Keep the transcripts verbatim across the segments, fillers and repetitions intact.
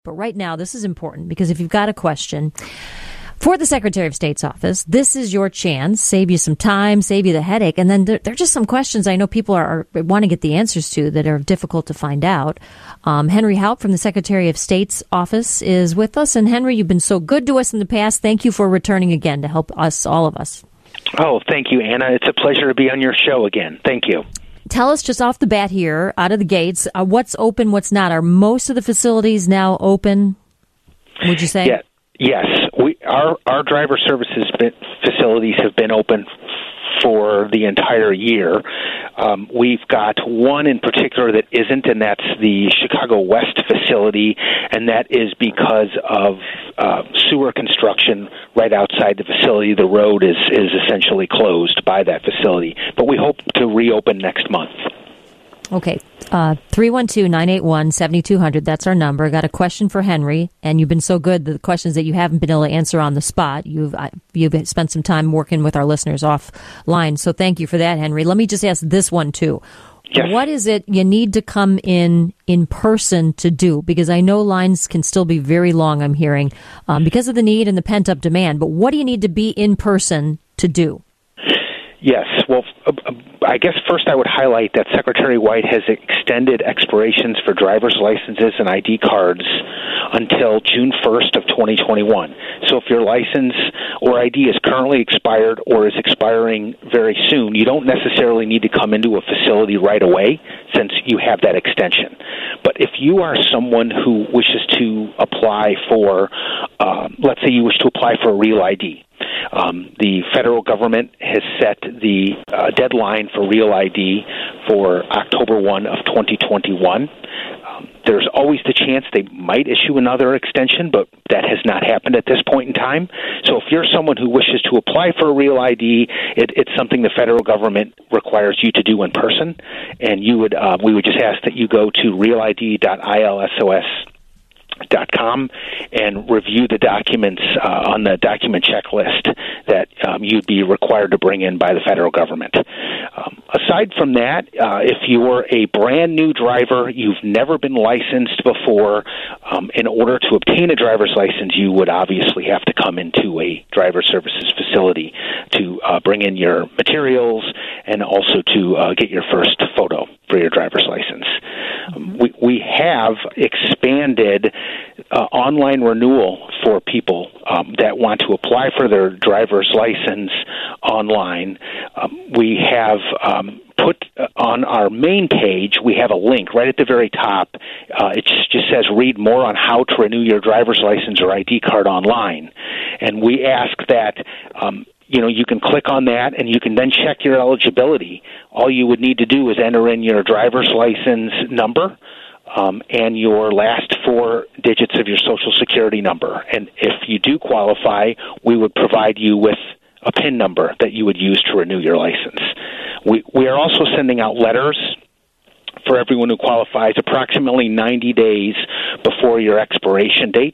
But right now, this is important because if you've got a question for the Secretary of State's office, this is your chance. Save you some time, save you the headache. And then there, there are just some questions I know people are, are want to get the answers to that are difficult to find out. Um, Henry Haupt from the Secretary of State's office is with us. And Henry, you've been so good to us in the past. Thank you for returning again to help us, all of us. Oh, thank you, Anna. It's a pleasure to be on your show again. Thank you. Tell us just off the bat here, out of the gates, uh, what's open, what's not. Are most of the facilities now open, would you say? Yeah. Yes, we our our driver services facilities have been open for the entire year. Um, we've got one in particular that isn't, and that's the Chicago West facility, and that is because of uh, sewer construction right outside the facility. The road is, is essentially closed by that facility, but we hope to reopen next month. Okay, uh, three one two, nine eight one, seven two zero zero, that's our number. I got a question for Henry, and you've been so good, the questions that you haven't been able to answer on the spot. You've uh, you've spent some time working with our listeners offline, so thank you for that, Henry. Let me just ask this one, too. Yes. What is it you need to come in in person to do? Because I know lines can still be very long, I'm hearing, um, because of the need and the pent-up demand. But what do you need to be in person to do? Yes. Well, I guess first I would highlight that Secretary White has extended expirations for driver's licenses and I D cards until June first of twenty twenty-one. So if your license or I D is currently expired or is expiring very soon, you don't necessarily need to come into a facility right away since you have that extension. But if you are someone who wishes to apply for, uh, let's say you wish to apply for a real I D, Um, the federal government has set the uh, deadline for real I D for October first of twenty twenty-one. Um, there's always the chance they might issue another extension, but that has not happened at this point in time. So if you're someone who wishes to apply for a real I D, it, it's something the federal government requires you to do in person, and you would uh, we would just ask that you go to real I D dot I L S O S dot com and review the documents uh, on the document checklist that um, you'd be required to bring in by the federal government. Um, aside from that, uh, if you're a brand new driver, you've never been licensed before, um, in order to obtain a driver's license, you would obviously have to come into a driver services facility to uh, bring in your materials and also to uh, get your first photo for your driver's license. Um, we, we have expanded uh, online renewal for people um, that want to apply for their driver's license online. Um, we have um, put on our main page, we have a link right at the very top. Uh, it just says read more on how to renew your driver's license or I D card online. And we ask that um, you know, you can click on that and you can then check your eligibility. All you would need to do is enter in your driver's license number um, and your last four digits of your Social Security number. And if you do qualify, we would provide you with a PIN number that you would use to renew your license. We, we are also sending out letters for everyone who qualifies approximately ninety days before your expiration date.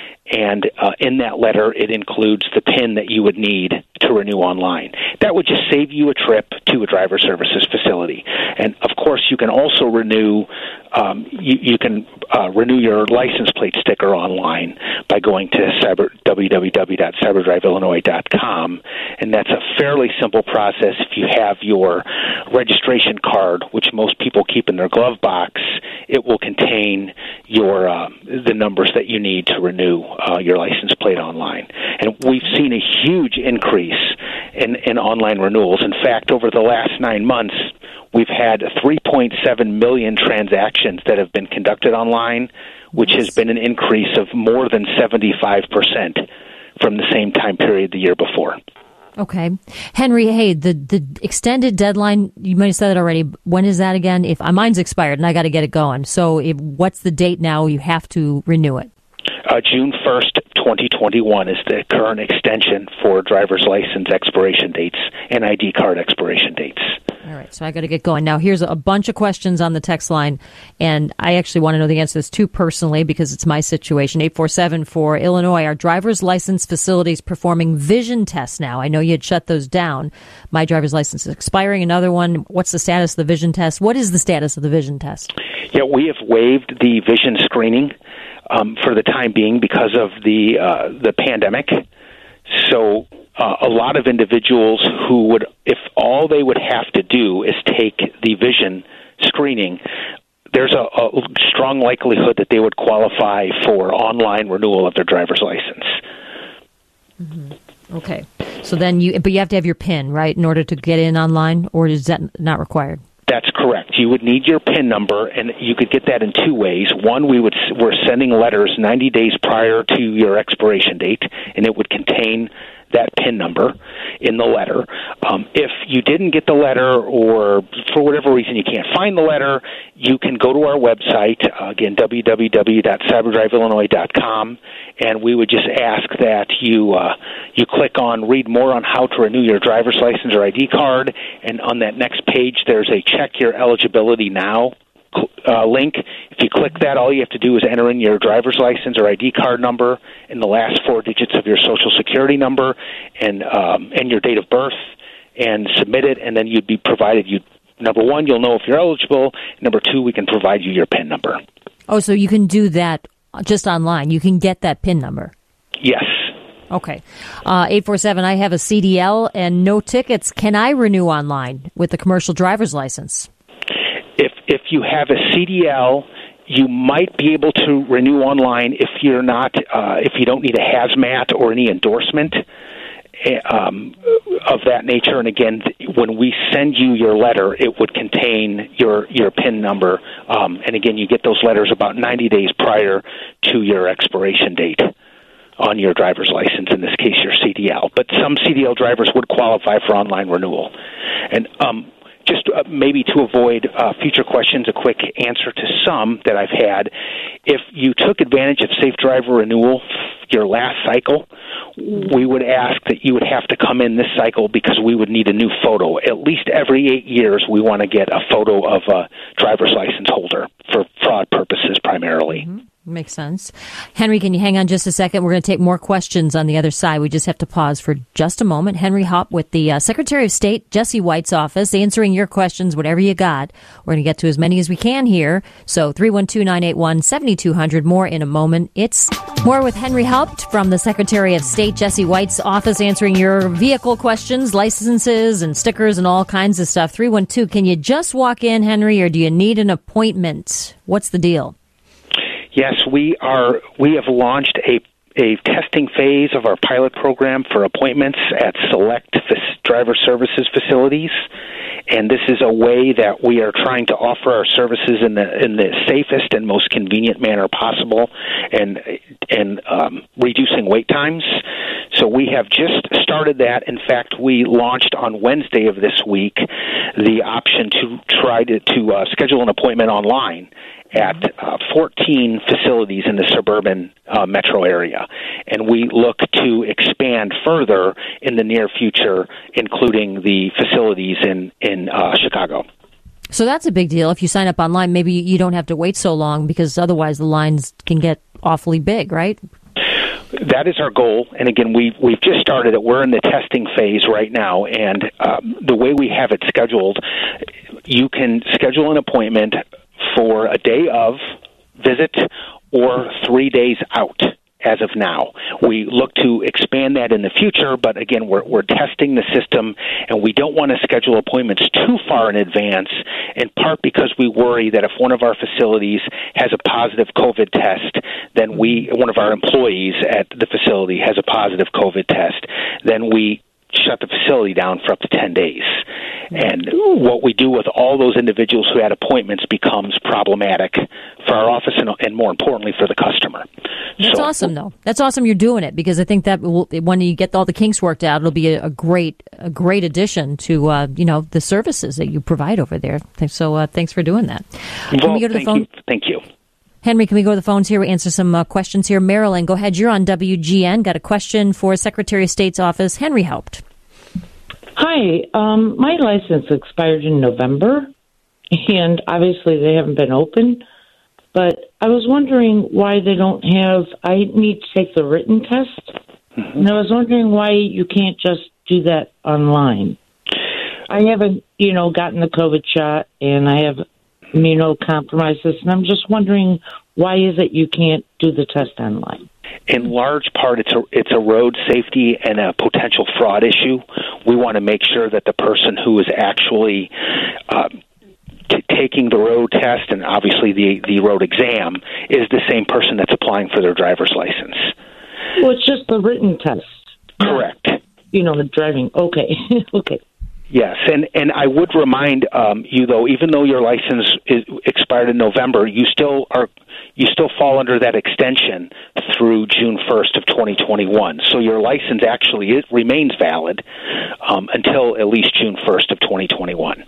And uh, in that letter, it includes the PIN that you would need to renew online. That would just save you a trip to a driver services facility. And, of course, you can also renew um, you, you can uh, renew your license plate sticker online by going to cyber, w w w dot cyberdrive illinois dot com. And that's a fairly simple process. If you have your registration card, which most people keep in their glove box, it will contain your uh, the numbers that you need to renew uh, your license plate online. And we've seen a huge increase in, in online renewals. In fact, over the last nine months, we've had three point seven million transactions that have been conducted online, which has been an increase of more than seventy-five percent from the same time period the year before. Okay. Henry, hey, the, the extended deadline, you might have said it already. When is that again? If mine's expired and I got to get it going. So if, what's the date now you have to renew it? Uh, June first, twenty twenty-one is the current extension for driver's license expiration dates and I D card expiration dates. All right, so I got to get going. Now, here's a bunch of questions on the text line, and I actually want to know the answer to this too personally because it's my situation. eight four seven for Illinois, our driver's license facilities performing vision tests now. I know you had shut those down. My driver's license is expiring. Another one, what's the status of the vision test? What is the status of the vision test? Yeah, we have waived the vision screening um, for the time being because of the uh, the pandemic. So uh, a lot of individuals who would, if all they would have to do is take the vision screening, there's a, a strong likelihood that they would qualify for online renewal of their driver's license. Mm-hmm. Okay. So then you, but you have to have your PIN, right, in order to get in online, or is that not required? That's correct. You would need your PIN number, and you could get that in two ways. One, we would we're sending letters ninety days prior to your expiration date, and it would contain that PIN number in the letter. Um, if you didn't get the letter, or for whatever reason you can't find the letter, you can go to our website, uh, again, w w w dot cyberdrive illinois dot com, and we would just ask that you uh, you click on read more on how to renew your driver's license or I D card, and on that next page there's a check your eligibility now Uh, link. If you click that, all you have to do is enter in your driver's license or I D card number and the last four digits of your social security number and um, and your date of birth, and submit it, and then you'd be provided, you number one, you'll know if you're eligible. Number two, we can provide you your PIN number. Oh, so you can do that just online. You can get that PIN number. Yes. Okay. Uh, eight four seven, I have a C D L and no tickets. Can I renew online with a commercial driver's license? If if you have a C D L, you might be able to renew online if you're not uh, if you don't need a hazmat or any endorsement um, of that nature. And again, when we send you your letter, it would contain your your PIN number. Um, and again, you get those letters about ninety days prior to your expiration date on your driver's license, in this case, your C D L. But some C D L drivers would qualify for online renewal. And um, just uh, maybe to avoid uh, future questions, a quick answer to some that I've had. If you took advantage of Safe Driver Renewal your last cycle, we would ask that you would have to come in this cycle because we would need a new photo. At least every eight years, we want to get a photo of a driver's license holder for fraud purposes primarily. Mm-hmm. Makes sense. Henry, can you hang on just a second? We're going to take more questions on the other side. We just have to pause for just a moment. Henry Haupt with the uh, Secretary of State, Jesse White's office, answering your questions, whatever you got. We're going to get to as many as we can here. So three one two, nine eight one, seven two zero zero. More in a moment. It's more with Henry Haupt from the Secretary of State, Jesse White's office, answering your vehicle questions, licenses, and stickers, and all kinds of stuff. three one two, can you just walk in, Henry, or do you need an appointment? What's the deal? Yes, we are. We have launched a a testing phase of our pilot program for appointments at select driver services facilities, and this is a way that we are trying to offer our services in the in the safest and most convenient manner possible, and and um, reducing wait times. So we have just started that. In fact, we launched on Wednesday of this week the option to try to to uh, schedule an appointment online at uh, fourteen facilities in the suburban uh, metro area. And we look to expand further in the near future, including the facilities in, in uh, Chicago. So that's a big deal. If you sign up online, maybe you don't have to wait so long, because otherwise the lines can get awfully big, right? That is our goal. And again, we've, we've just started it. We're in the testing phase right now. And um, the way we have it scheduled, you can schedule an appointment for a day of visit or three days out as of now. We look to expand that in the future, but again, we're, we're testing the system, and we don't want to schedule appointments too far in advance, in part because we worry that if one of our facilities has a positive COVID test, then we, one of our employees at the facility has a positive COVID test, then we shut the facility down for up to ten days. And what we do with all those individuals who had appointments becomes problematic for our office and, and more importantly, for the customer. That's so awesome, though. That's awesome you're doing it, because I think that will, when you get all the kinks worked out, it'll be a, a great a great addition to, uh, you know, the services that you provide over there. So uh, thanks for doing that. Can well, we go to the thank phone? You. Thank you. Henry, can we go to the phones here? We answer some uh, questions here. Marilyn, go ahead. You're on W G N. Got a question for Secretary of State's office, Henry Haupt. Hi. Um, my license expired in November, and obviously they haven't been open. But I was wondering why they don't have, I need to take the written test, mm-hmm. and I was wondering why you can't just do that online. I haven't, you know, gotten the COVID shot, and I have immunocompromises, and I'm just wondering why is it you can't do the test online? In large part, it's a it's a road safety and a potential fraud issue. We want to make sure that the person who is actually uh, t- taking the road test and obviously the the road exam is the same person that's applying for their driver's license. Well, it's just the written test. Correct. You know, the driving. Okay. Okay. Yes, and, and I would remind um, you, though, even though your license is expired in November, you still are you still fall under that extension through June first of twenty twenty-one. So your license actually is, remains valid um, until at least June first of twenty twenty-one.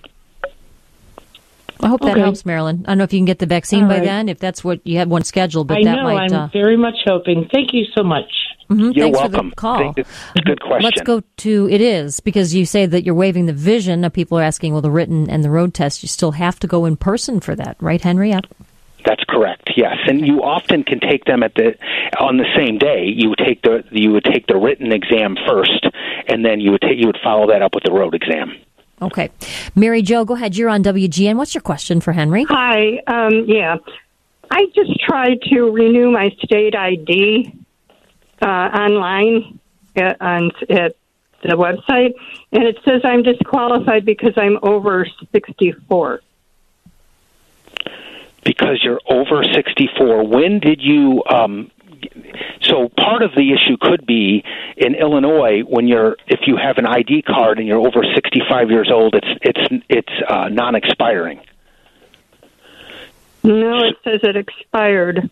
I hope that Okay. helps, Marilyn. I don't know if you can get the vaccine All by right. then, if that's what you had one scheduled, but I that know. might. I'm Uh, very much hoping. Thank you so much. mhm, You're thanks welcome. for the call. I think it's a good question. Let's go to it is because you say that you're waiving the vision. Now people are asking, well, the written and the road test, you still have to go in person for that, right, Henry? I- That's correct. Yes, and you often can take them at the on the same day. You would take the you would take the written exam first, and then you would take you would follow that up with the road exam. Okay. Mary Jo, go ahead. You're on W G N. What's your question for Henry? Hi. Um, yeah. I just tried to renew my state I D uh, online at, on, at the website, and it says I'm disqualified because I'm over sixty-four. Because you're over sixty-four. When did you? Um, so part of the issue could be in Illinois when you're if you have an I D card and you're over sixty-five years old, it's it's it's uh, non-expiring. No, it says it expired.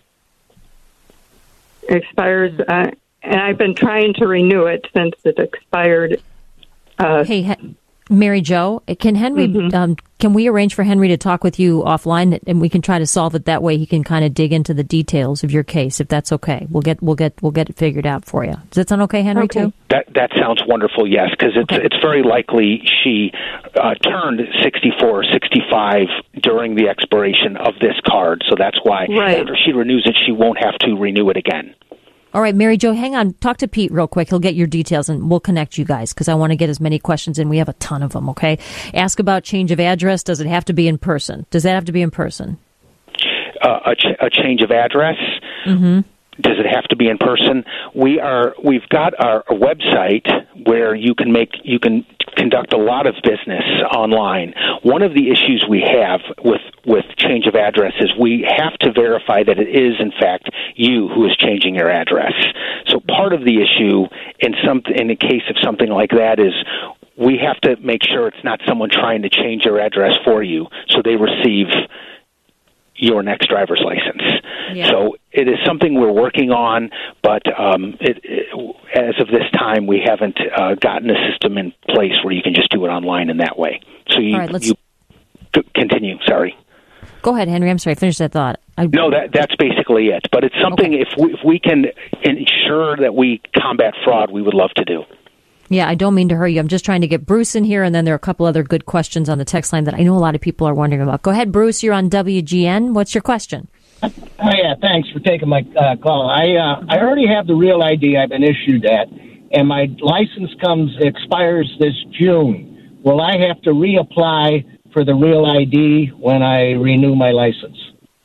Expires, uh, and I've been trying to renew it since it expired. Uh, Hey, Hen- Mary Jo, can Henry? Mhm. Um, can we arrange for Henry to talk with you offline, and we can try to solve it that way? He can kind of dig into the details of your case, if that's okay. We'll get we'll get we'll get it figured out for you. Does that sound okay, Henry? Okay. Too. That that sounds wonderful. Yes, because it's Okay. it's very likely she uh, turned sixty-four or sixty-five during the expiration of this card. So that's why Right. after she renews it, she won't have to renew it again. All right, Mary Jo, hang on. Talk to Pete real quick. He'll get your details, and we'll connect you guys because I want to get as many questions in. We have a ton of them, okay? Ask about change of address. Does it have to be in person? Does that have to be in person? Uh, a, ch- a change of address. Mm-hmm. Does it have to be in person? We are. We've got our a website where you can make you can conduct a lot of business online. One of the issues we have with with change of address is we have to verify that it is in fact you who is changing your address. So part of the issue in some in the case of something like that is we have to make sure it's not someone trying to change your address for you, so they receive your next driver's license. Yeah. So it is something we're working on, but um, it, it, as of this time, we haven't uh, gotten a system in place where you can just do it online in that way. So you, All right, let's- you c- continue. Sorry. Go ahead, Henry. I'm sorry. Finish that thought. I, No, that that's basically it. But it's something Okay. if we, if we can ensure that we combat fraud, we would love to do. Yeah, I don't mean to hurry you. I'm just trying to get Bruce in here, and then there are a couple other good questions on the text line that I know a lot of people are wondering about. Go ahead, Bruce. You're on W G N. What's your question? Oh, yeah, thanks for taking my uh, call. I uh, I already have the real I D. I've been issued that, and my license comes expires this June. Will I have to reapply for the real I D when I renew my license?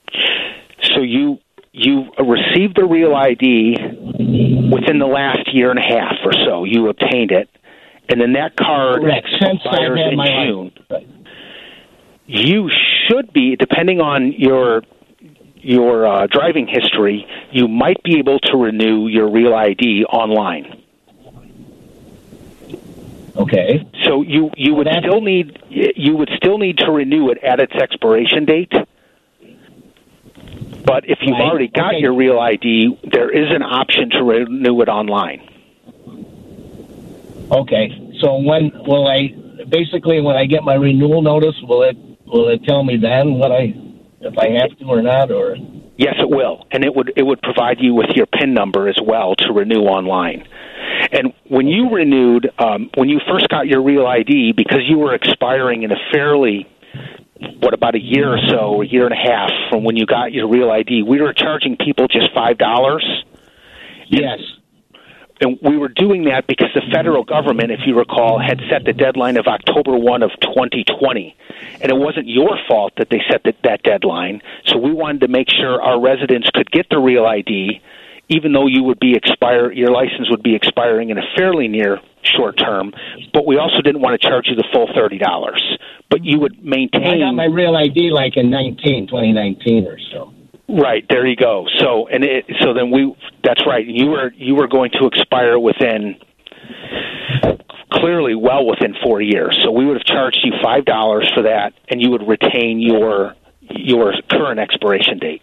So you you received the real I D within the last year and a half or so. You obtained it, and then that card Correct. Since I've expires had in my June. license. Right. You should be, depending on your your uh, driving history, you might be able to renew your real I D online. Okay. So you, you would Well, still need you would still need to renew it at its expiration date. But if you've Right. already got Okay. your real I D, there is an option to renew it online. Okay. So when will I? Basically, when I get my renewal notice, will it will it tell me then what I if I have to or not? Or Yes, it will, and it would it would provide you with your P I N number as well to renew online. And when you renewed, um, when you first got your real I D, because you were expiring in a fairly, what, about a year or so, a year and a half from when you got your real I D, we were charging people just five dollars. yes. and we were doing that because the federal government, if you recall, had set the deadline of October first of twenty twenty. And it wasn't your fault that they set the, that deadline. So we wanted to make sure our residents could get the Real I D, even though you would be expire, your license would be expiring in a fairly near short term. But we also didn't want to charge you the full thirty dollars. But you would maintain. I got my Real I D like in nineteen, twenty nineteen or so. Right, there you go. So and it, so then we that's right. You were you were going to expire within clearly well within four years. So we would have charged you five dollars for that, and you would retain your your current expiration date.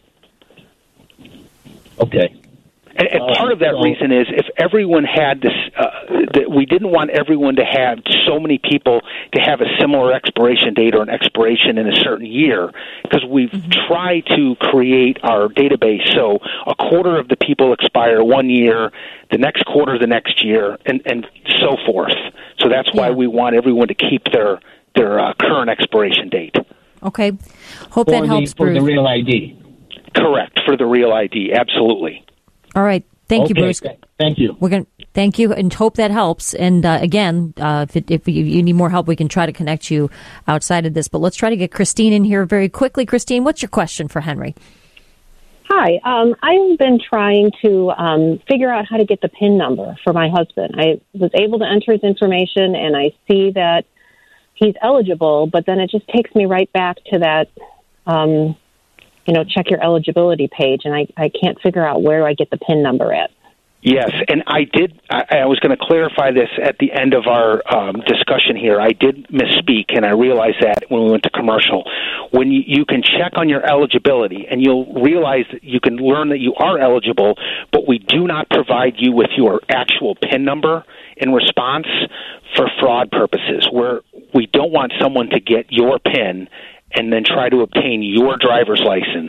Okay. And, and part of that reason is if everyone had this, uh, that we didn't want everyone to have so many people to have a similar expiration date or an expiration in a certain year, because we've mm-hmm. tried to create our database so a quarter of the people expire one year, the next quarter the next year, and, and so forth. So that's why yeah. we want everyone to keep their their uh, current expiration date. Okay. Hope for that the, helps, for Bruce. the Real I D. Correct, for the Real I D, absolutely. All right. Thank okay. you, Bruce. Thank you. We're going thank you and hope that helps. And uh, again, uh, if, it, if you, you need more help, we can try to connect you outside of this. But let's try to get Christine in here very quickly. Christine, what's your question for Henry? Hi. Um, I've been trying to um, figure out how to get the P I N number for my husband. I was able to enter his information, and I see that he's eligible, but then it just takes me right back to that um you know, check your eligibility page, and I, I can't figure out where I get the P I N number at. Yes, and I did, I, I was going to clarify this at the end of our um, discussion here. I did misspeak, and I realized that when we went to commercial. When you, you can check on your eligibility, and you'll realize that you can learn that you are eligible, but we do not provide you with your actual P I N number in response for fraud purposes, where we don't want someone to get your P I N and then try to obtain your driver's license.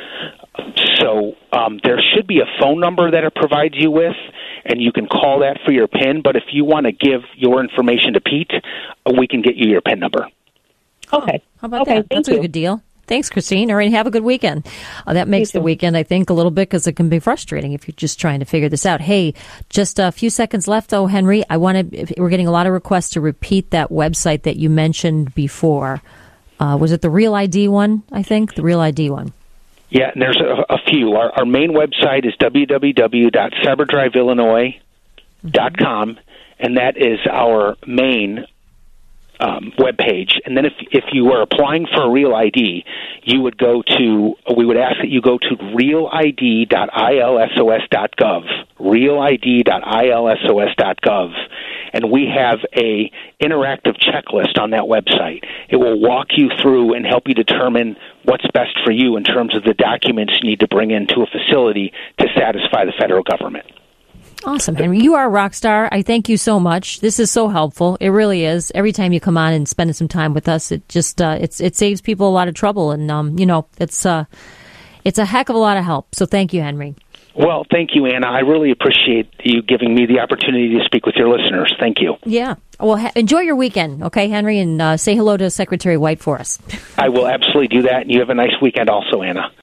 So um, there should be a phone number that it provides you with, and you can call that for your P I N. But if you want to give your information to Pete, we can get you your P I N number. Okay. Oh, how about okay, that? That's you. a good deal. Thanks, Christine. All right, have a good weekend. Uh, that makes the weekend, I think, a little bit because it can be frustrating if you're just trying to figure this out. Hey, just a few seconds left, though, Henry. I want to. We're getting a lot of requests to repeat that website that you mentioned before. Uh, was it the Real I D one, I think? The Real I D one. Yeah, and there's a, a few. Our, our main website is w w w dot cyber drive illinois dot com, mm-hmm. and that is our main um, web page. And then if if you are applying for a Real I D, you would go to, we would ask that you go to real I D dot I L S O S dot gov, real I D dot I L S O S dot gov. And we have a interactive checklist on that website. It will walk you through and help you determine what's best for you in terms of the documents you need to bring into a facility to satisfy the federal government. Awesome, Henry. You are a rock star. I thank you so much. This is so helpful. It really is. Every time you come on and spend some time with us, it just uh, it's it saves people a lot of trouble, and um, you know it's uh, it's a heck of a lot of help. So thank you, Henry. Well, thank you, Anna. I really appreciate you giving me the opportunity to speak with your listeners. Thank you. Yeah. Well, ha- enjoy your weekend, okay, Henry, and uh, say hello to Secretary White for us. I will absolutely do that, and you have a nice weekend also, Anna.